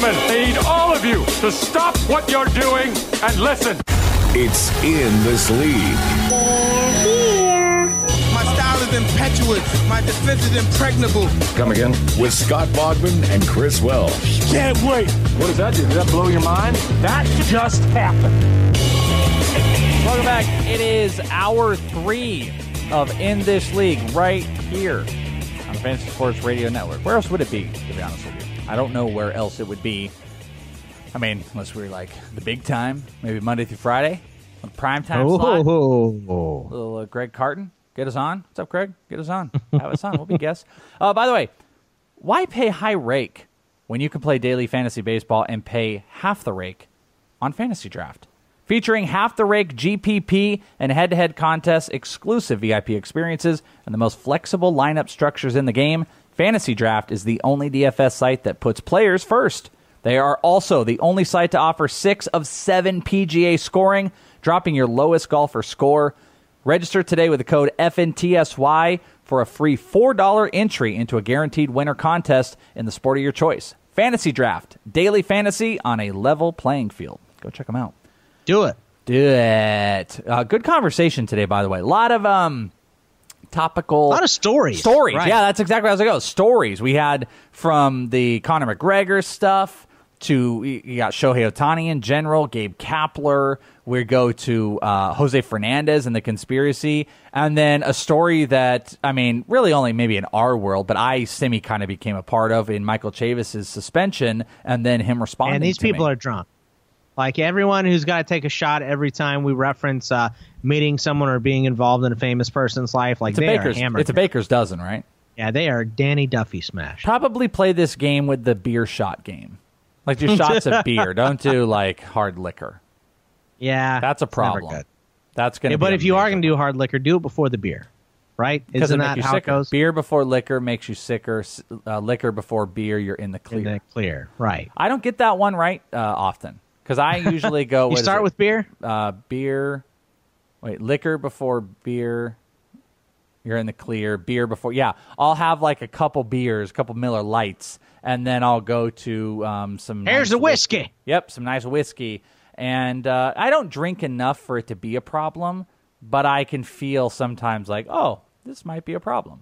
gentlemen, I need all of you to stop what you're doing and listen. It's In This League. They're here. My style is impetuous. My defense is impregnable. Come again? With Scott Bogman and Chris Welsh. Can't wait. What does that do? Did that blow your mind? That just happened. Welcome back. It is hour 3 of In This League right here on the Fantasy Sports Radio Network. Where else would it be, to be honest with you? I don't know where else it would be. I mean, unless we were like the big time, maybe Monday through Friday, on the prime time slot. Little Greg Carton, get us on. What's up, Greg? Get us on. Have us on. We'll be guests. By the way, why pay high rake when you can play daily fantasy baseball and pay half the rake on Fantasy Draft? Featuring half the rake GPP and head-to-head contests, exclusive VIP experiences, and the most flexible lineup structures in the game, Fantasy Draft is the only DFS site that puts players first. They are also the only site to offer 6 of 7 PGA scoring, dropping your lowest golfer score. Register today with the code FNTSY for a free $4 entry into a guaranteed winner contest in the sport of your choice. Fantasy Draft, daily fantasy on a level playing field. Go check them out. Do it. Good conversation today, by the way. A lot of topical... A lot of stories. Stories, right. Yeah, that's exactly how I was going to go. Stories. We had from the Conor McGregor stuff to... You got Shohei Ohtani in general, Gabe Kapler. We go to Jose Fernandez and the conspiracy. And then a story that, I mean, really only maybe in our world, but I kind of became a part of in Michael Chavis's suspension and then him responding And these to people me. are drunk. Like everyone who's got to take a shot every time we reference meeting someone or being involved in a famous person's life, like they are hammered. It's a baker's dozen, right? Yeah, they are Danny Duffy smash. Probably play this game with the beer shot game. Like do shots of beer. Don't do like hard liquor. Yeah. That's a it's never problem. good. That's going to be But if you are major going to do hard liquor, do it before the beer. Right? because Isn't it that makes you how sicker. it goes? Beer before liquor makes you sicker. Liquor before beer, you're in the clear. In the clear. Right. I don't get that one right often because I usually go. You start with beer? Beer. Wait, liquor before beer. You're in the clear. Beer before. Yeah, I'll have like a couple beers, a couple Miller Lights, and then I'll go to some. Here's nice a whiskey. Yep, some nice whiskey. And I don't drink enough for it to be a problem, but I can feel sometimes like, oh, this might be a problem.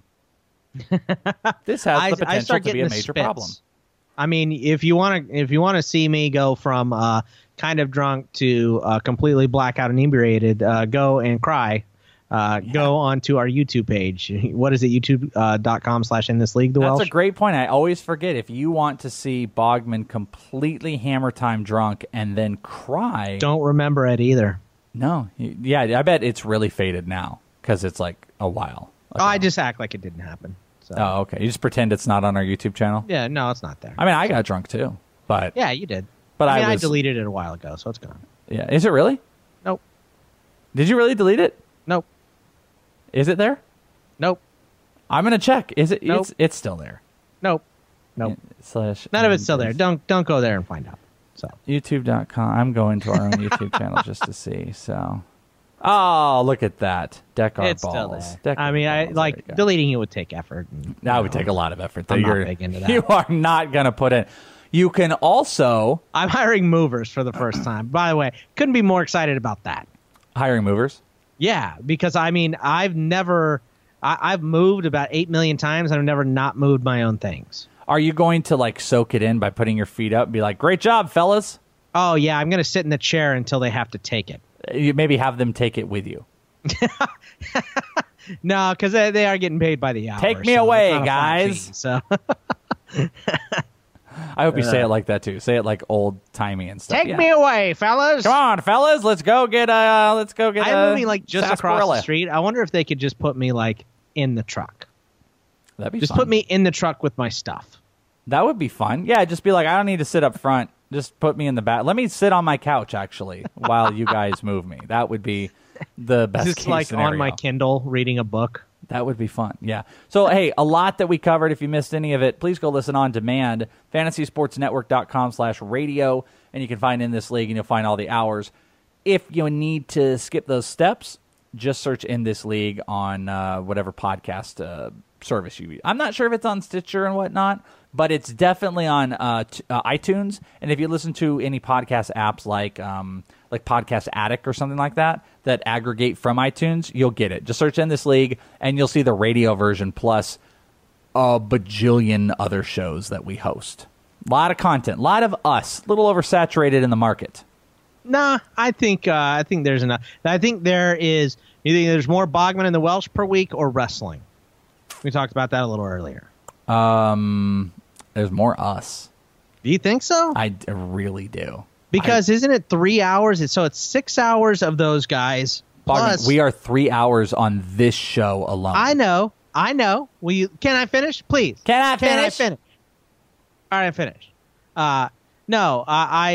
This has the potential to be a major problem. I mean, if you want to see me go from kind of drunk to completely blackout inebriated, go and cry. Go onto our YouTube page. What is it? YouTube.com/inthisleague. That's a great point. I always forget. If you want to see Bogman completely hammer time drunk and then cry, don't remember it either. No, yeah, I bet it's really faded now because it's like a while. I just act like it didn't happen. So. Oh, okay. You just pretend it's not on our YouTube channel. Yeah, no, it's not there. I mean, I got drunk too, but yeah, you did. But I deleted it a while ago, so it's gone. Yeah, is it really? Nope. Did you really delete it? Nope. Is it there? Nope. I'm gonna check. Is it? Nope. It's still there. Nope. None of it's still there. Don't go there and find out. So YouTube.com. I'm going to our own YouTube channel just to see. So, oh, look at that. Deck our it's balls. still there. Deck our balls. Deleting it would take effort. That would take a lot of effort. I'm not big into that. You are not gonna put in. You can also. I'm hiring movers for the first time. By the way, couldn't be more excited about that. Hiring movers? Yeah, because I mean, I've moved about 8 million times and I've never not moved my own things. Are you going to like soak it in by putting your feet up and be like, great job, fellas? Oh, yeah, I'm going to sit in the chair until they have to take it. You maybe have them take it with you. No, because they are getting paid by the hour. Take me away, guys. Fee, so I hope you say it like that too. Say it like old timey and stuff. Take me away, fellas. Come on, fellas. Let's go get I'm moving like just across the street. I wonder if they could just put me like in the truck. That'd be just fun. put me in the truck with my stuff. That would be fun. Yeah, just be like, I don't need to sit up front. Just put me in the back. Let me sit on my couch actually while you guys move me. That would be the best Just case like scenario. on my Kindle reading a book. That would be fun, yeah. So, hey, a lot that we covered. If you missed any of it, please go listen on demand, fantasysportsnetwork.com/radio, and you can find In This League, and you'll find all the hours. If you need to skip those steps, just search In This League on whatever podcast service you use. I'm not sure if it's on Stitcher and whatnot, but it's definitely on iTunes. And if you listen to any podcast apps like Podcast Addict or something like that aggregate from iTunes, you'll get it. Just search In This League, and you'll see the radio version plus a bajillion other shows that we host. A lot of content, a lot of us, a little oversaturated in the market. Nah, I think there's enough. I think there is. You think there's more Bogman and the Welsh per week or wrestling? We talked about that a little earlier. There's more us. Do you think so? I really do. Because isn't it 3 hours? So it's 6 hours of those guys. Plus, we are 3 hours on this show alone. I know. Can I finish, please? Can I finish? All right, I finished. No,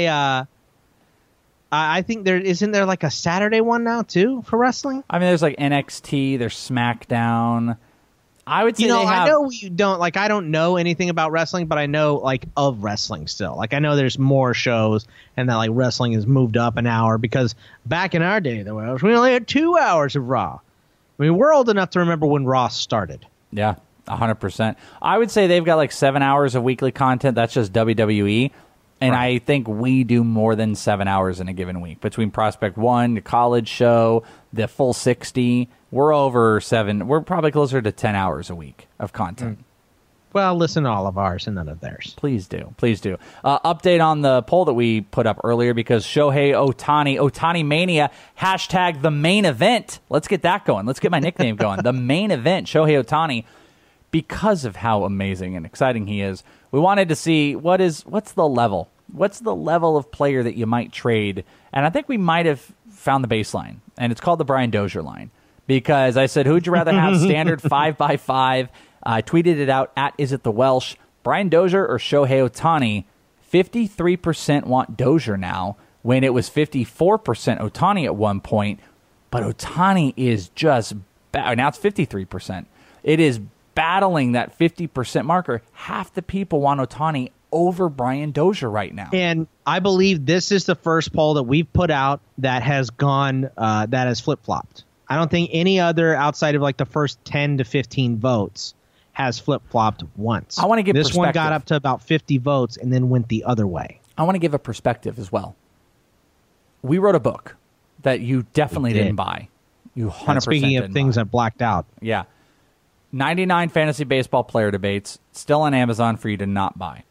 I think isn't there like a Saturday one now too for wrestling? I mean, there's like NXT, there's SmackDown. I would say I know you don't I don't know anything about wrestling, but I know like of wrestling still. Like I know there's more shows, and that like wrestling has moved up an hour because back in our day, we only had 2 hours of Raw. I mean, we're old enough to remember when Raw started. Yeah, 100%. I would say they've got like 7 hours of weekly content. That's just WWE. And right. I think we do more than 7 hours in a given week. Between Prospect 1, the college show, the full 60, we're over 7. We're probably closer to 10 hours a week of content. Well, listen to all of ours and none of theirs. Please do. Please do. Update on the poll that we put up earlier because Shohei Ohtani Mania, hashtag the main event. Let's get that going. Let's get my nickname going. The main event, Shohei Ohtani. Because of how amazing and exciting he is, we wanted to see what's the level? What's the level of player that you might trade? And I think we might have found the baseline, and it's called the Brian Dozier line. Because I said, who'd you rather have standard 5x5? I tweeted it out at IsItTheWelsh. Brian Dozier or Shohei Ohtani? 53% want Dozier now, when it was 54% Ohtani at one point. But Ohtani is just now it's 53%. It is battling that 50% marker. Half the people want Ohtani over Brian Dozier right now. And I believe this is the first poll that we've put out that has gone, that has flip-flopped. I don't think any other outside of like the first 10 to 15 votes has flip-flopped once. I want to give this one got up to about 50 votes and then went the other way. I want to give a perspective as well. We wrote a book that you definitely didn't buy. You 100% speaking of things I blacked out. Yeah. 99 fantasy baseball player debates, still on Amazon for you to not buy.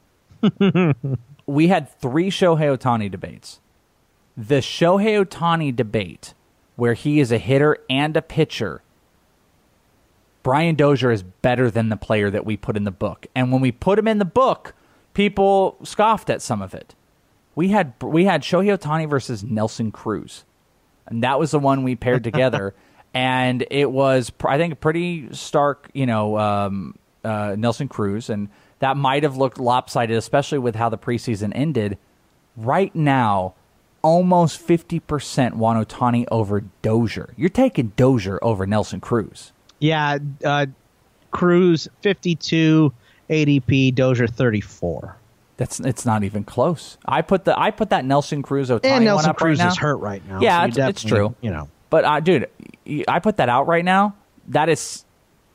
We had 3 Shohei Ohtani debates. The Shohei Ohtani debate, where he is a hitter and a pitcher, Brian Dozier is better than the player that we put in the book. And when we put him in the book, people scoffed at some of it. We had Shohei Ohtani versus Nelson Cruz. And that was the one we paired together. And it was, I think, pretty stark, Nelson Cruz. And that might have looked lopsided, especially with how the preseason ended. Right now, almost 50% want Ohtani over Dozier. You're taking Dozier over Nelson Cruz. Yeah, Cruz 52 ADP, Dozier 34. It's not even close. I put that Nelson Cruz Ohtani and Nelson one up Cruz right now. is hurt right now. Yeah, so it's true. But dude, I put that out right now. That is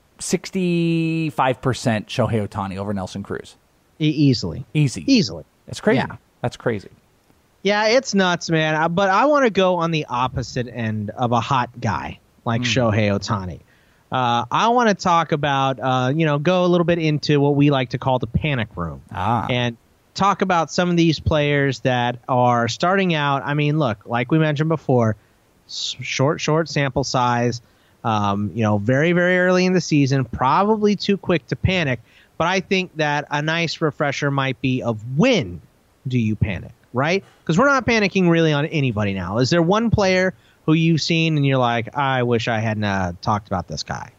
65% Shohei Ohtani over Nelson Cruz. Easily. It's crazy. Yeah. That's crazy. Yeah, it's nuts, man. But I want to go on the opposite end of a hot guy like Shohei Ohtani. I want to talk about, go a little bit into what we like to call the panic room. And talk about some of these players that are starting out. I mean, look, like we mentioned before, short sample size, very, very early in the season, probably too quick to panic. But I think that a nice refresher might be of when do you panic, right? Because we're not panicking really on anybody now. Is there one player who you've seen and you're like, I wish I hadn't talked about this guy?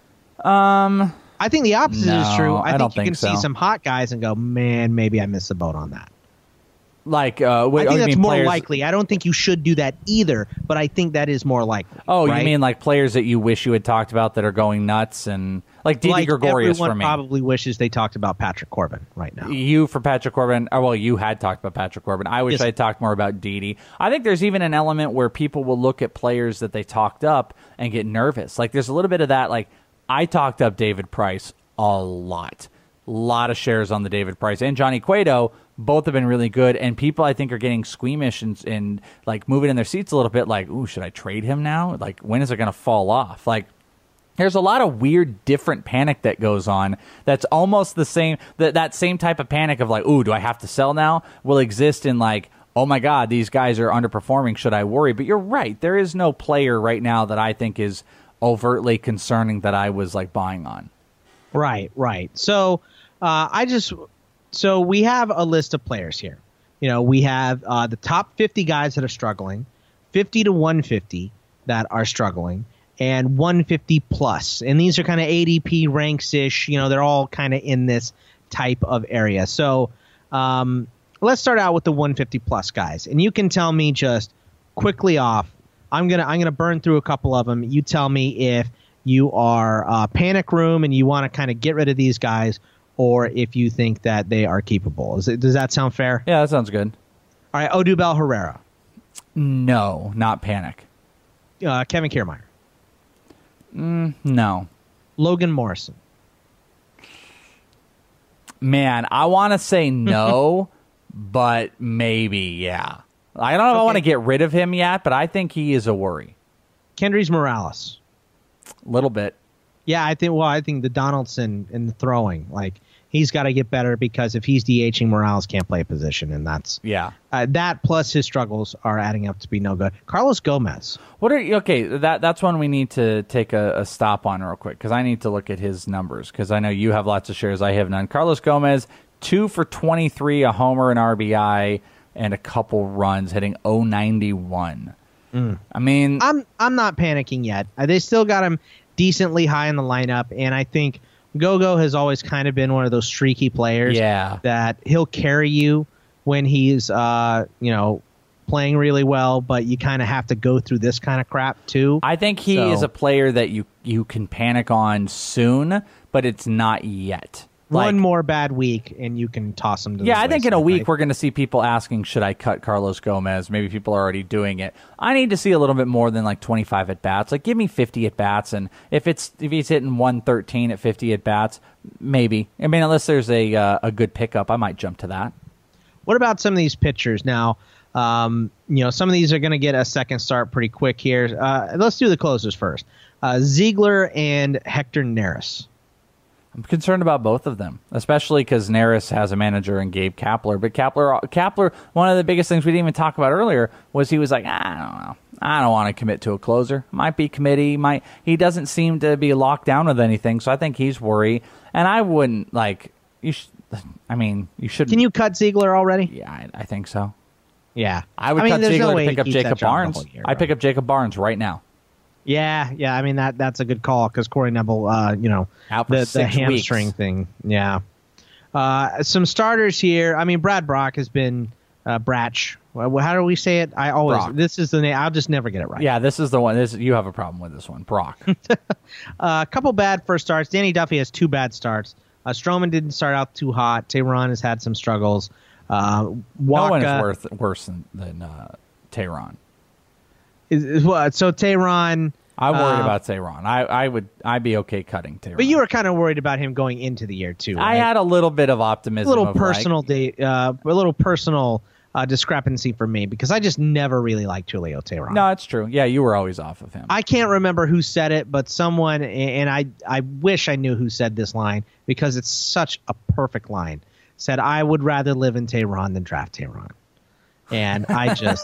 I think the opposite is true. I think you can see some hot guys and go, man, maybe I missed the boat on that. I think that's more likely. I don't think you should do that either, but I think that is more likely. Oh, right? You mean like players that you wish you had talked about that are going nuts, and like Didi Gregorius for me. Everyone probably wishes they talked about Patrick Corbin right now. You for Patrick Corbin. Well, you had talked about Patrick Corbin. I wish I had talked more about Didi. I think there's even an element where people will look at players that they talked up and get nervous. Like there's a little bit of that. Like I talked up David Price a lot. lot of shares on the David Price and Johnny Cueto. Both have been really good, and people I think are getting squeamish and like moving in their seats a little bit. Like, ooh, should I trade him now? Like, when is it going to fall off? Like, there's a lot of weird, different panic that goes on. That's almost the same. That same type of panic of like, ooh, do I have to sell now? Will exist in like, oh my God, these guys are underperforming. Should I worry? But you're right. There is no player right now that I think is overtly concerning that I was like buying on. Right. So So we have a list of players here. We have the top 50 guys that are struggling, 50 to 150 that are struggling, and 150 plus. And these are kind of ADP ranks-ish. They're all kind of in this type of area. So let's start out with the 150 plus guys. And you can tell me just quickly off. I'm gonna burn through a couple of them. You tell me if you are panic room and you want to kind of get rid of these guys, or if you think that they are keepable. Does that sound fair? Yeah, that sounds good. All right, Odubel Herrera. No, not panic. Kevin Kiermaier. No. Logan Morrison. Man, I want to say no, but maybe, yeah. I don't know if I want to get rid of him yet, but I think he is a worry. Kendrys Morales. A little bit. Yeah, I think the Donaldson in the throwing, like, he's got to get better, because if he's DHing, Morales can't play a position, and that's that plus his struggles are adding up to be no good. Carlos Gomez. That's one we need to take a stop on real quick, because I need to look at his numbers, because I know you have lots of shares, I have none. Carlos Gomez, 2 for 23, a homer, an RBI, and a couple runs, hitting .091. I mean, I'm not panicking yet. They still got him decently high in the lineup, and I think Gogo has always kind of been one of those streaky players that he'll carry you when he's playing really well, but you kind of have to go through this kind of crap too. I think he is a player that you can panic on soon, but it's not yet. One more bad week, and you can toss him to the I think in a week right? we're going to see people asking, should I cut Carlos Gomez? Maybe people are already doing it. I need to see a little bit more than like 25 at-bats. Like, give me 50 at-bats, and if he's hitting 113 at 50 at-bats, maybe. I mean, unless there's a good pickup, I might jump to that. What about some of these pitchers now? Some of these are going to get a second start pretty quick here. Let's do the closers first. Ziegler and Hector Neris. I'm concerned about both of them, especially because Neris has a manager in Gabe Kapler. But Kapler, one of the biggest things we didn't even talk about earlier was he was like, I don't know. I don't want to commit to a closer. Might be committee. He doesn't seem to be locked down with anything, so I think he's worried. And I wouldn't, you should. Can you cut Ziegler already? Yeah, I think so. Yeah. I would cut Ziegler to pick up Jacob Barnes. I'd pick up Jacob Barnes right now. Yeah. I mean, that's a good call, because Corey Nebel, out for the hamstring weeks. thing. Yeah. Some starters here. I mean, Brad Brock has been Bratch. How do we say it? Brock. This is the name. I'll just never get it right. Yeah, this is the one. You have a problem with this one, Brock. A couple bad first starts. Danny Duffy has 2 bad starts. Stroman didn't start out too hot. Tehran has had some struggles. No one is worse than Tehran. So Tehran. I'm worried about Tehran. I'd be okay cutting Tehran. But you were kind of worried about him going into the year too. Right? I had a little bit of optimism. A little personal discrepancy for me, because I just never really liked Julio Tehran. No, it's true. Yeah, you were always off of him. I can't remember who said it, but someone, and I wish I knew who said this line, because it's such a perfect line, said, I would rather live in Tehran than draft Tehran. And I just,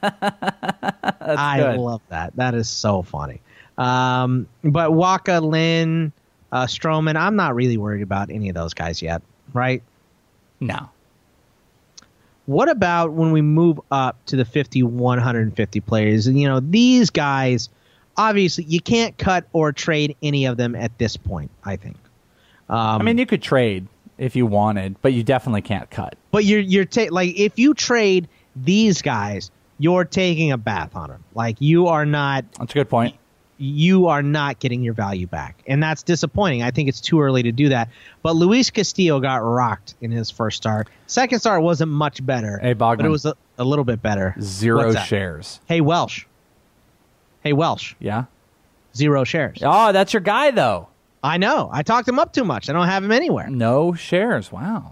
I love that. That is so funny. But Waka, Lynn, Stroman, I'm not really worried about any of those guys yet, right? No. What about when we move up to the 50, 150 players? These guys, obviously, you can't cut or trade any of them at this point, I think. I mean, you could trade if you wanted, but you definitely can't cut. But if you trade these guys, you're taking a bath on them. Like, you are not. That's a good point. You are not getting your value back, and that's disappointing. I think it's too early to do that. But Luis Castillo got rocked in his first start. Second start wasn't much better. Hey, Bogman, but it was a little bit better. 0 shares. Hey, Welsh. Yeah? 0 shares. Oh, that's your guy, though. I know. I talked him up too much. I don't have him anywhere. No shares. Wow.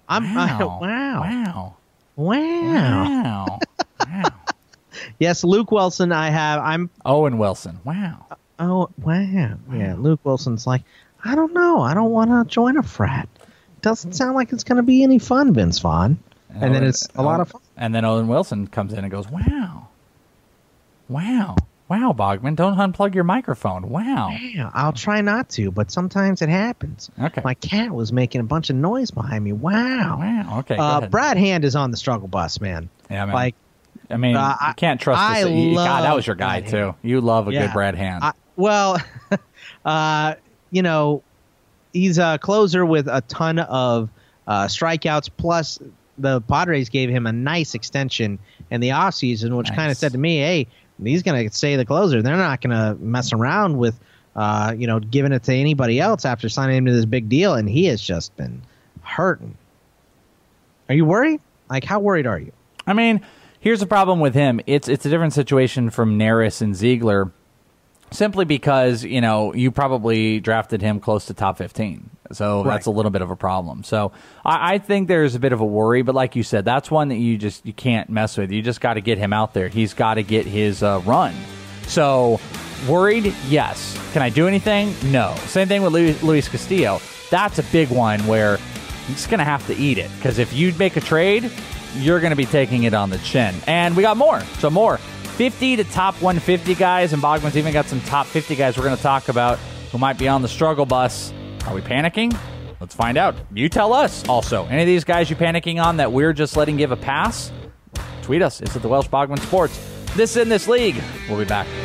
Wow. Wow. Yes, Luke Wilson. I'm Owen Wilson. Wow. Oh, wow. Yeah, Luke Wilson's like, I don't know. I don't want to join a frat. Doesn't sound like it's going to be any fun, Vince Vaughn. And then it's a lot of fun. And then Owen Wilson comes in and goes, wow. Wow. Wow, Bogman, don't unplug your microphone. Wow. Yeah, I'll try not to, but sometimes it happens. Okay. My cat was making a bunch of noise behind me. Wow. Wow. Okay, go ahead. Brad Hand is on the struggle bus, man. Yeah, man. Like, you can't trust this. God, that was your guy, Brad too. Hand. You love a good Brad Hand. He's a closer with a ton of strikeouts, plus the Padres gave him a nice extension in the offseason, which kind of said to me, hey, he's going to stay the closer. They're not going to mess around with, giving it to anybody else after signing him to this big deal, and he has just been hurting. Are you worried? Like, how worried are you? I mean, here's the problem with him. It's a different situation from Neris and Ziegler, simply because, you probably drafted him close to top 15. So that's a little bit of a problem. So I think there's a bit of a worry, but like you said, that's one that you can't mess with. You just got to get him out there. He's got to get his run. So worried, yes. Can I do anything? No. Same thing with Luis Castillo. That's a big one where he's going to have to eat it, because if you make a trade, you're going to be taking it on the chin. And we got more. So more. 50 to top 150 guys, and Bogman's even got some top 50 guys we're going to talk about who might be on the struggle bus. Are we panicking? Let's find out. You tell us. Also, any of these guys you panicking on that we're just letting give a pass? Tweet us. It's at the Welsh Bogman Sports. This is In This League. We'll be back.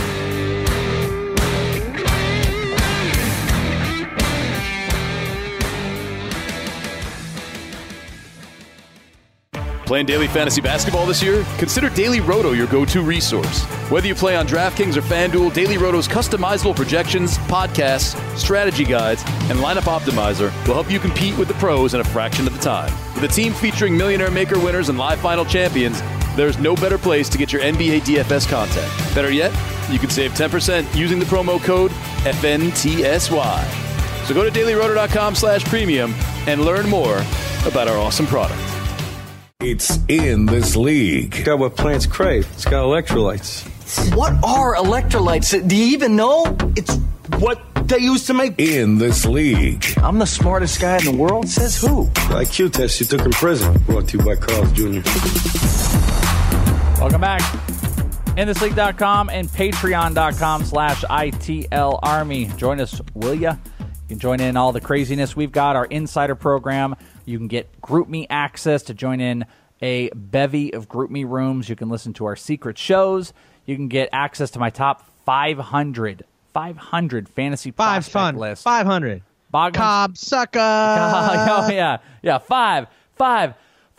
Playing daily fantasy basketball this year? Consider Daily Roto your go-to resource. Whether you play on DraftKings or FanDuel, Daily Roto's customizable projections, podcasts, strategy guides, and lineup optimizer will help you compete with the pros in a fraction of the time. With a team featuring Millionaire Maker winners and live final champions, there's no better place to get your NBA DFS content. Better yet, you can save 10% using the promo code FNTSY. So go to dailyroto.com/premium and learn more about our awesome product. It's In This League. It's got what plants crave. It's got electrolytes. What are electrolytes? Do you even know? It's what they used to make. In This League. I'm the smartest guy in the world. Says who? The IQ test you took in prison. Brought to you by Carl's Jr. Welcome back. InThisLeague.com and Patreon.com/ITL Army. Join us, will ya? You can join in all the craziness. We've got our insider program. You can get GroupMe access to join in a bevy of GroupMe rooms. You can listen to our secret shows. You can get access to my top 500 fantasy prospect list. 500. Cobb sucker. Oh, yeah. Yeah, 500.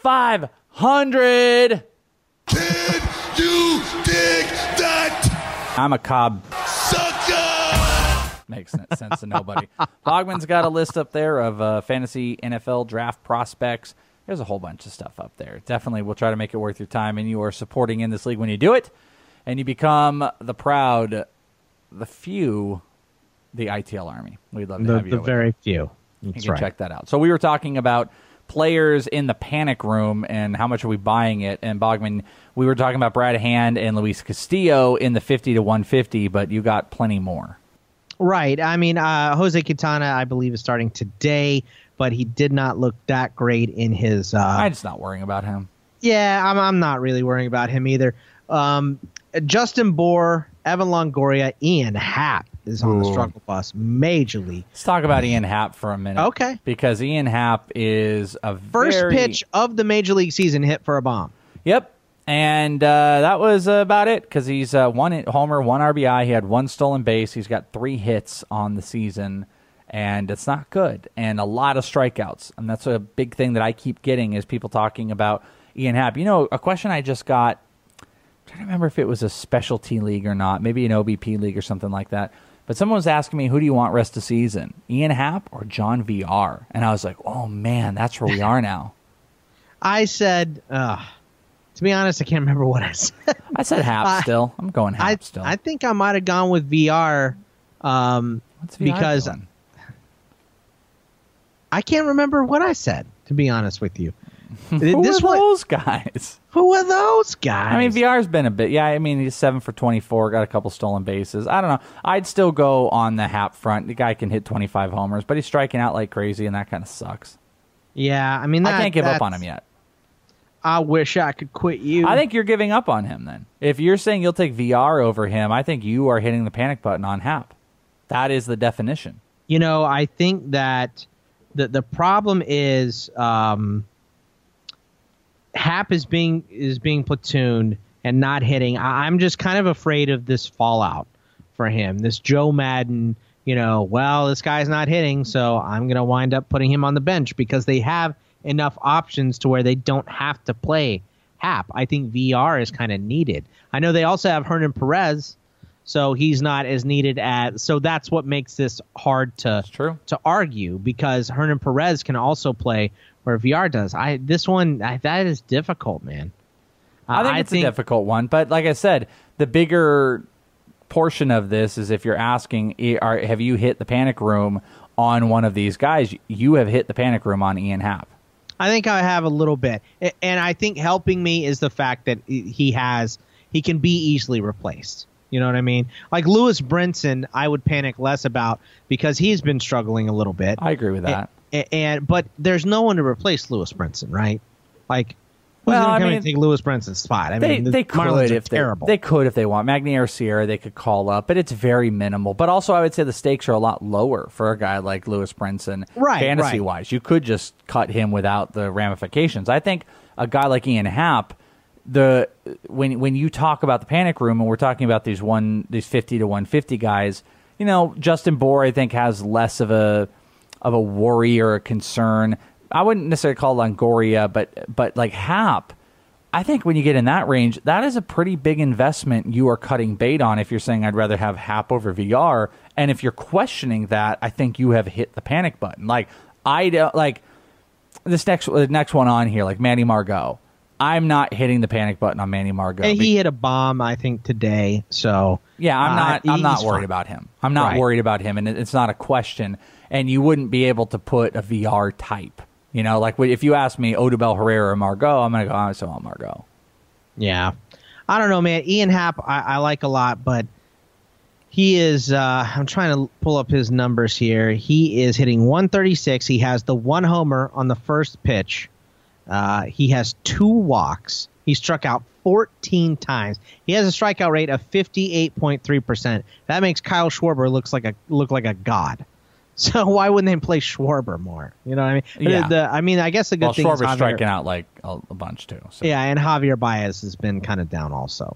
Can you dig that? I'm a Cobb sucker. Makes sense to nobody. Bogman's got a list up there of fantasy NFL draft prospects. There's a whole bunch of stuff up there. Definitely, we'll try to make it worth your time, and you are supporting In This League when you do it, and you become the proud, the few, the ITL Army. We'd love to have you. The very few. You can check that out. So we were talking about players in the panic room and how much are we buying it. And Bogman, we were talking about Brad Hand and Luis Castillo in the 50 to 150, but you got plenty more. Right. I mean, Jose Quintana, I believe, is starting today, but he did not look that great in his. I'm just not worrying about him. Yeah, I'm not really worrying about him either. Justin Bour, Evan Longoria, Ian Happ is on the struggle bus majorly. Let's talk about Ian Happ for a minute. Okay. Because Ian Happ is a first pitch of the major league season hit for a bomb. Yep. And that was about it, because he's one homer, one RBI. He had one stolen base. He's got 3 hits on the season, and it's not good. And a lot of strikeouts. And that's a big thing that I keep getting is people talking about Ian Happ. You know, a question I just got, I'm trying to remember if it was a specialty league or not, maybe an OBP league or something like that. But someone was asking me, who do you want rest of season, Ian Happ or John VR? And I was like, oh, man, that's where we are now. I said, to be honest, I can't remember what I said. I said Happ still. I'm going Happ still. I think I might have gone with VR, What's VR because doing? I can't remember what I said, to be honest with you. Who are those guys? Who are those guys? I mean, VR's been a bit. Yeah, I mean, he's 7 for 24, got a couple stolen bases. I don't know. I'd still go on the Hap front. The guy can hit 25 homers, but he's striking out like crazy, and that kind of sucks. Yeah, I mean, I can't give up on him yet. I wish I could quit you. I think you're giving up on him then. If you're saying you'll take VR over him, I think you are hitting the panic button on Hap. That is the definition. You know, I think that the problem is Hap is being platooned and not hitting. I'm just kind of afraid of this fallout for him. This Joe Madden, well, this guy's not hitting, so I'm going to wind up putting him on the bench because they have enough options to where they don't have to play Hap. I think VR is kind of needed. I know they also have Hernan Perez, so he's not as needed so that's what makes this hard to argue, because Hernan Perez can also play where VR does. That is difficult, man. I think it's a difficult one, but like I said, the bigger portion of this is if you're asking, have you hit the panic room on one of these guys? You have hit the panic room on Ian Happ. I think I have a little bit, and I think helping me is the fact that he can be easily replaced. You know what I mean? Like Lewis Brinson, I would panic less about because he's been struggling a little bit. I agree with that. But there's no one to replace Lewis Brinson, right? Like, who's going to come and take Lewis Brinson's spot? I mean, they could if terrible. They could if they want. Magny or Sierra, they could call up, but it's very minimal. But also, I would say the stakes are a lot lower for a guy like Lewis Brinson, fantasy-wise. You could just cut him without the ramifications. I think a guy like Ian Happ, when you talk about the panic room, and we're talking about these 50 to 150 guys, Justin Bohr, I think, has less of a worry or a concern. I wouldn't necessarily call Longoria, but like Happ, I think when you get in that range, that is a pretty big investment you are cutting bait on if you're saying I'd rather have Happ over VR. And if you're questioning that, I think you have hit the panic button. Like, I don't like this next one on here, like Manny Margot. I'm not hitting the panic button on Manny Margot. And he hit a bomb, I think, today. So yeah, I'm not worried about him. I'm not worried about him, and it's not a question. And you wouldn't be able to put a VR type. Like if you ask me Odubel Herrera or Margot, I'm going to go, I still want Margot. Yeah. I don't know, man. Ian Happ, I like a lot, but he is, I'm trying to pull up his numbers here. He is hitting 136. He has the one homer on the first pitch. He has 2 walks. He struck out 14 times. He has a strikeout rate of 58.3%. That makes Kyle Schwarber look like a god. So why wouldn't they play Schwarber more? You know what I mean? Yeah. I guess the good thing is Schwarber's striking out like a bunch too. So. Yeah, and Javier Baez has been kind of down also.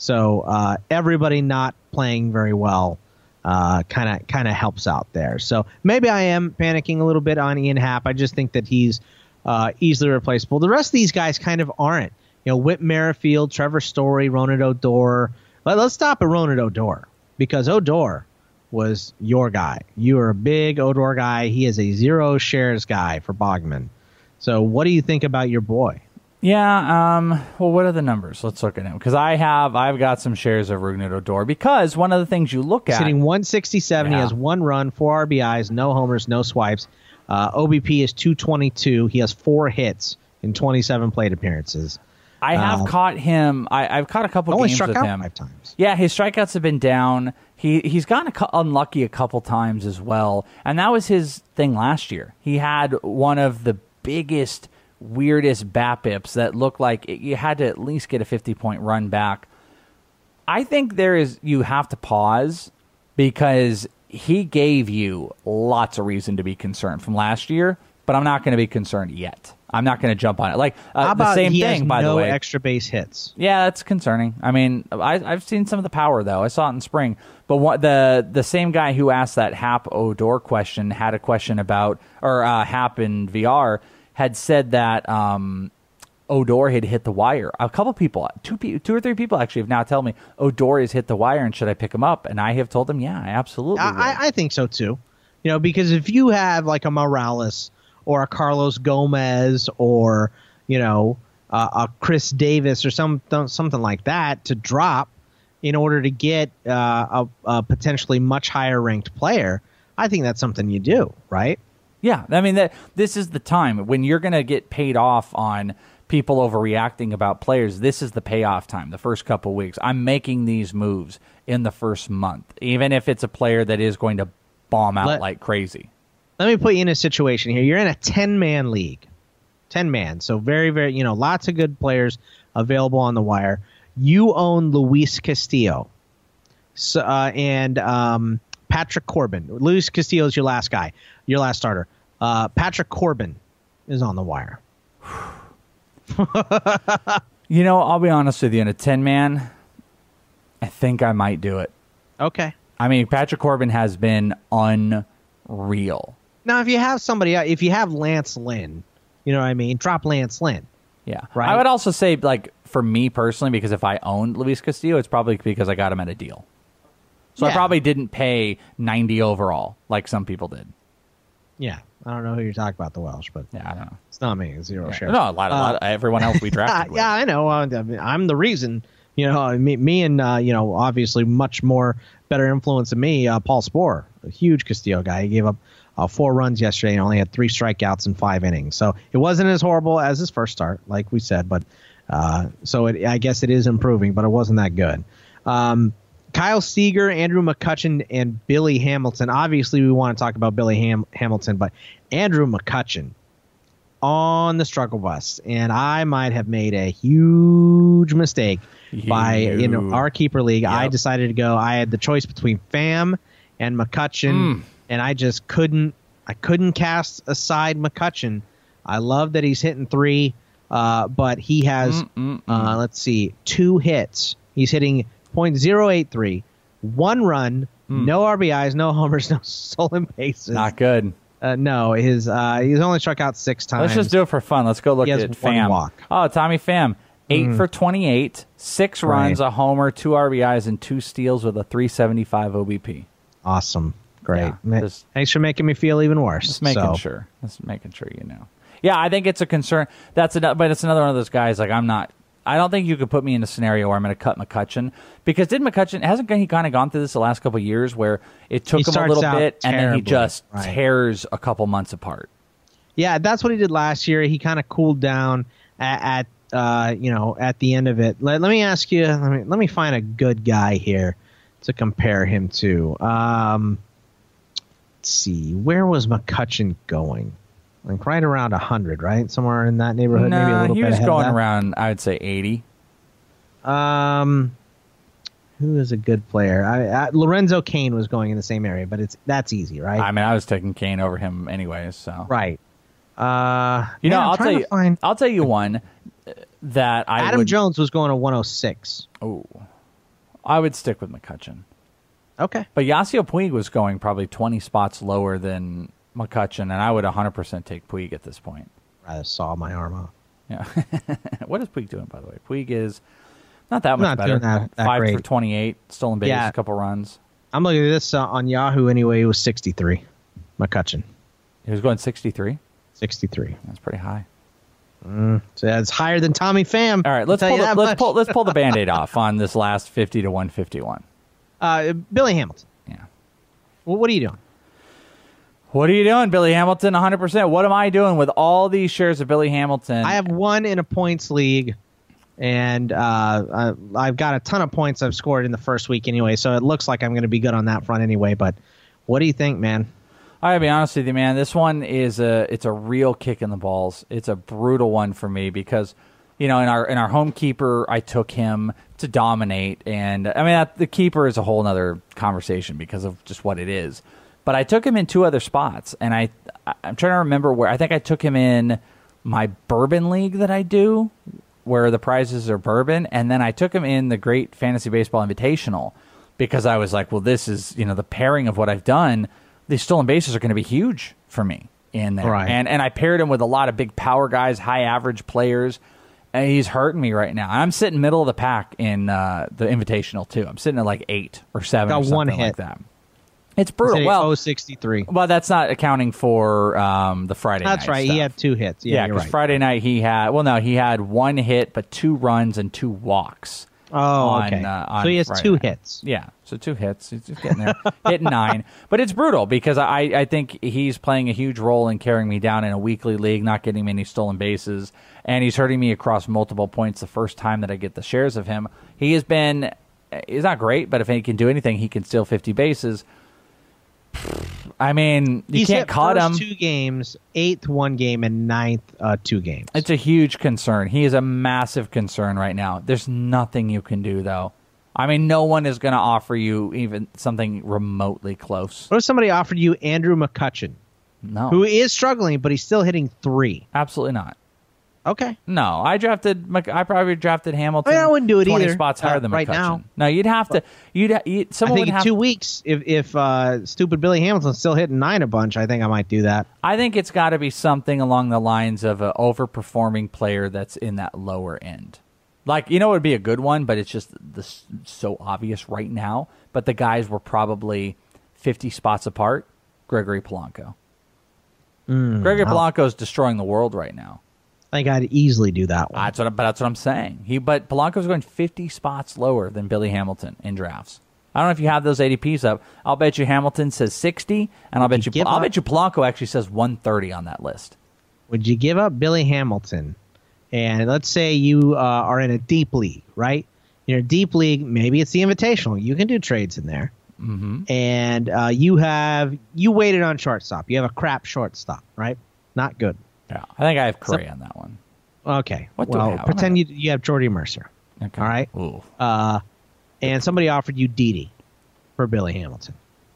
So everybody not playing very well kind of helps out there. So maybe I am panicking a little bit on Ian Happ. I just think that he's easily replaceable. The rest of these guys kind of aren't. Whit Merrifield, Trevor Story, Ronald Odor. Let's stop at Ronald Odor, because Odor was your guy. You are a big Odor guy. He is a 0 shares guy for Bogman. So what do you think about your boy? Yeah, well, what are the numbers? Let's look at him, because I've got some shares of Ronald Odor, because one of the things you look at... He's hitting 167. Yeah. He has 1 run, 4 RBIs, no homers, no swipes. OBP is 222. He has 4 hits in 27 plate appearances. I have caught him. I've caught a couple games with him. Only struck out 5 times. Yeah, his strikeouts have been down. He's gotten unlucky a couple times as well, and that was his thing last year. He had one of the biggest, weirdest BABIPs that looked like you had to at least get a 50-point run back. I think you have to pause, because he gave you lots of reason to be concerned from last year, but I'm not going to be concerned yet. I'm not going to jump on it. Like the same thing, by the way. No extra base hits. Yeah, that's concerning. I mean, I've seen some of the power, though. I saw it in spring. But the same guy who asked that Happ Odor question had a question about, or Happ in VR, had said that Odor had hit the wire. A couple people, two or three people actually have now told me Odor has hit the wire and should I pick him up? And I have told them, yeah, I absolutely will. I think so, too. Because if you have like a Morales or a Carlos Gomez or, a Chris Davis or something like that to drop in order to get a potentially much higher ranked player, I think that's something you do, right? Yeah, I mean, this is the time when you're going to get paid off on people overreacting about players. This is the payoff time, the first couple weeks. I'm making these moves in the first month, even if it's a player that is going to bomb out like crazy. Let me put you in a situation here. You're in a 10-man league. 10-man. So very, very, lots of good players available on the wire. You own Luis Castillo and Patrick Corbin. Luis Castillo is your last guy, your last starter. Patrick Corbin is on the wire. I'll be honest with you. In a 10-man, I think I might do it. Okay. I mean, Patrick Corbin has been unreal. Now, if you have somebody, if you have Lance Lynn, you know what I mean? Drop Lance Lynn. Yeah. Right? I would also say, for me personally, because if I owned Luis Castillo, it's probably because I got him at a deal. So I probably didn't pay 90 overall like some people did. Yeah. I don't know who you're talking about, the Welsh, but yeah, I don't know. It's not me. It's zero shares. No, a lot of everyone else we drafted with. Yeah, I know. I'm the reason. Me and obviously much more better influence than me. Paul Sporer, a huge Castillo guy. He gave up 4 runs yesterday and only had 3 strikeouts in 5 innings. So it wasn't as horrible as his first start, like we said. But I guess it is improving, but it wasn't that good. Kyle Seager, Andrew McCutchen, and Billy Hamilton. Obviously, we want to talk about Billy Hamilton, but Andrew McCutchen on the struggle bus, and I might have made a huge mistake in our keeper league. Yep. I decided to go. I had the choice between Pham and McCutchen, and I just couldn't cast aside McCutchen. I love that he's hitting 3, but he has let's see, 2 hits. He's hitting .083, 1 run, no RBIs, no homers, no stolen bases. Not good. No, he's only struck out 6 times. Let's just do it for fun. Let's go look at Pham. Walk. Oh, Tommy Pham, 8 for 28, 6 runs, a homer, 2 RBIs, and 2 steals with a 375 OBP. Awesome, great. Yeah, thanks for making me feel even worse. Just making sure. Just making sure you know. Yeah, I think it's a concern. But it's another one of those guys. Like I don't think you could put me in a scenario where I'm going to cut McCutchen, because hasn't he kind of gone through this the last couple of years where it took him a little bit and then he just tears a couple months apart. Yeah, that's what he did last year. He kind of cooled down at the end of it. Let me ask you. Let me find a good guy here to compare him to. Let's see, where was McCutchen going? Like right around 100, right? Somewhere in that neighborhood. No, maybe a little he bit was ahead going of that. around, I would say 80. Who is a good player? Lorenzo Cain was going in the same area, but that's easy, right? I mean, I was taking Cain over him anyways. So right. I'll tell you one that Adam Jones was going to 106. Oh, I would stick with McCutchen. Okay, but Yasiel Puig was going probably 20 spots lower than McCutchen, and I would 100% take Puig at this point. Rather saw my arm off. Yeah. What is Puig doing, by the way? Puig is not that much not better. Doing that 5 great. for 28, stolen base, a couple runs. I'm looking at this on Yahoo anyway. It was 63. McCutchen. He was going 63? 63. That's pretty high. So that's higher than Tommy Pham. All right, let's pull the Band-Aid off on this last 50 to 151. Billy Hamilton. Yeah. Well, what are you doing? What are you doing, Billy Hamilton? 100%. What am I doing with all these shares of Billy Hamilton? I have 1 in a points league, and I've got a ton of points I've scored in the first week anyway, so it looks like I'm going to be good on that front anyway. But what do you think, man? I gotta be honest with you, man. This one is it's a real kick in the balls. It's a brutal one for me because, in our home keeper, I took him to dominate, and I mean the keeper is a whole other conversation because of just what it is. But I took him in 2 other spots, and I'm trying to remember where. I think I took him in my bourbon league that I do, where the prizes are bourbon, and then I took him in the Great Fantasy Baseball Invitational because I was like, well, this is the pairing of what I've done. These stolen bases are going to be huge for me in there, right. And I paired him with a lot of big power guys, high average players, and he's hurting me right now. I'm sitting middle of the pack in the Invitational too. I'm sitting at like 8 or 7 got or something 1 hit. like that. It's brutal. Well, 63. Well, that's not accounting for the Friday night. That's right. Stuff. He had 2 hits. Yeah, because right. Friday night he had 1 hit, but 2 runs and 2 walks. on, so he has Friday 2 night. hits. Yeah, so 2 hits. He's just getting there, hitting 9. But it's brutal because I think he's playing a huge role in carrying me down in a weekly league, not getting many stolen bases, and he's hurting me across multiple points the first time that I get the shares of him. He's not great, but if he can do anything, he can steal 50 bases. I mean, you can't cut him. 2 games, 8th 1 game, and 9th 2 games. It's a huge concern. He is a massive concern right now. There's nothing you can do, though. I mean, no one is going to offer you even something remotely close. What if somebody offered you Andrew McCutchen? No. Who is struggling, but he's still hitting 3. Absolutely not. Okay. No, I probably drafted Hamilton. I wouldn't do it 20 either. spots higher than right McCutchen. now. No, you'd have to. Someone I think would in have 2 weeks, if stupid Billy Hamilton's still hitting 9 a bunch, I think I might do that. I think it's got to be something along the lines of an overperforming player that's in that lower end. Like, it would be a good one, but it's just so obvious right now. But the guys were probably 50 spots apart. Gregory Polanco. Gregory Polanco is destroying the world right now. I think I'd easily do that one. That's what I'm saying. But Polanco's going 50 spots lower than Billy Hamilton in drafts. I don't know if you have those ADPs up. I'll bet you Hamilton says 60, and I'll bet you Polanco actually says 130 on that list. Would you give up Billy Hamilton? And let's say you are in a deep league, right? You're in a deep league. Maybe it's the Invitational. You can do trades in there. Mm-hmm. And you waited on shortstop. You have a crap shortstop, right? Not good. Yeah, I think I have Correa on that one. Okay. What do I have? Pretend you have Jordy Mercer. Okay. All right. Ooh. And somebody offered you Didi for Billy Hamilton.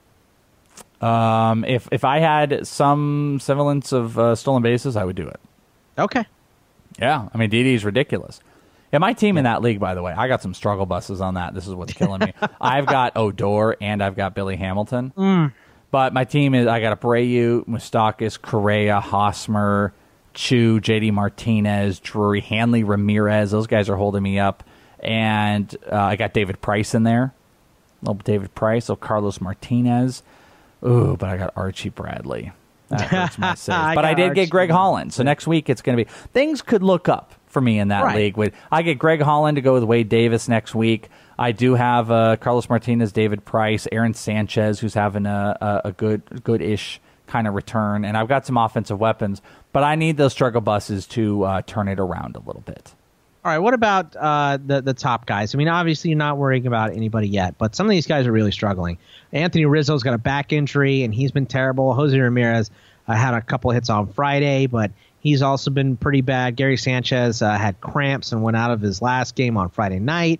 If I had some semblance of stolen bases, I would do it. Okay. Yeah, I mean Didi's ridiculous. Yeah, my team in that league, by the way, I got some struggle buses on that. This is what's killing me. I've got Odor and I've got Billy Hamilton. But my team is, I got Abreu, Moustakas, Correa, Hosmer, Chu, JD Martinez, Drury, Hanley, Ramirez. Those guys are holding me up. And I got David Price in there. Little David Price, Carlos Martinez. Ooh, but I got Archie Bradley. That hurts my save. But I did get Greg Holland. So next week it's going to be, things could look up for me in that league. I get Greg Holland to go with Wade Davis next week. I do have Carlos Martinez, David Price, Aaron Sanchez, who's having a good-ish kind of return, and I've got some offensive weapons, but I need those struggle buses to turn it around a little bit. All right, what about the top guys? I mean, obviously you're not worrying about anybody yet, but some of these guys are really struggling. Anthony Rizzo's got a back injury, and he's been terrible. Jose Ramirez had a couple hits on Friday, but he's also been pretty bad. Gary Sanchez had cramps and went out of his last game on Friday night.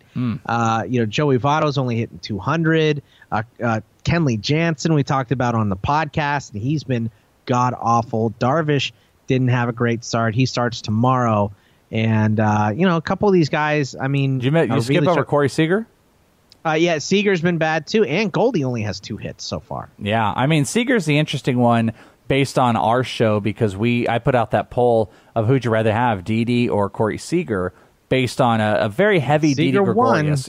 Joey Votto's only hitting 200. Kenley Jansen we talked about on the podcast, and he's been god-awful. Darvish didn't have a great start. He starts tomorrow. And, a couple of these guys, I mean... Did you skip over Corey Seager? Yeah, Seager's been bad, too. And Goldie only has 2 hits so far. Yeah, I mean, Seager's the interesting one based on our show because I put out that poll of who'd you rather have, Didi or Corey Seager, based on a very heavy Didi Gregorius.